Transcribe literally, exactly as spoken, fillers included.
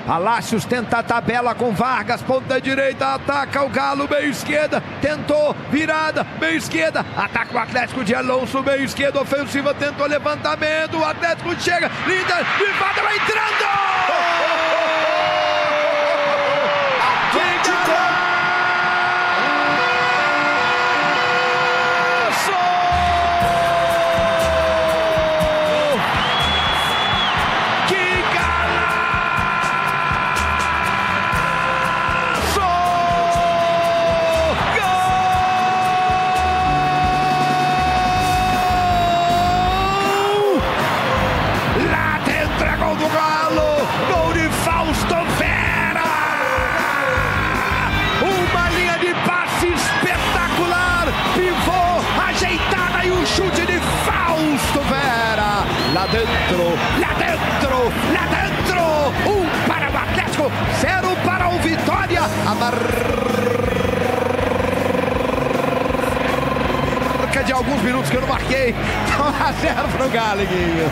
Alácios tenta a tabela com Vargas, ponta direita, ataca o Galo, meio esquerda, tentou, virada, meio esquerda, ataca o Atlético de Alonso, meio esquerda, ofensiva, tentou levantamento, o Atlético chega, linda, privada, vai entrando! Chute de Fausto Vera, lá dentro, lá dentro, lá dentro, um para o Atlético, zero para o Vitória, a marca de alguns minutos que eu não marquei, então a zero para o Galo, Guinho.